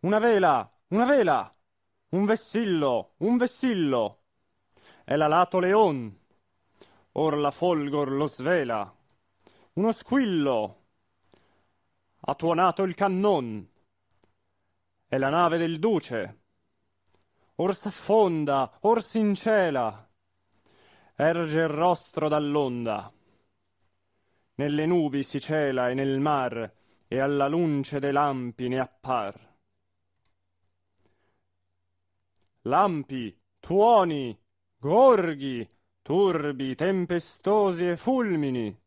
Una vela, una vela, un vessillo. È l'alato leon, or la folgor lo svela. Uno squillo, ha tuonato il cannon. È la nave del duce, or s'affonda, or s'incela. Erge il rostro dall'onda. Nelle nubi si cela e nel mar, e alla luce de lampi ne appar. Lampi, tuoni, gorghi, turbi, tempestosi e fulmini.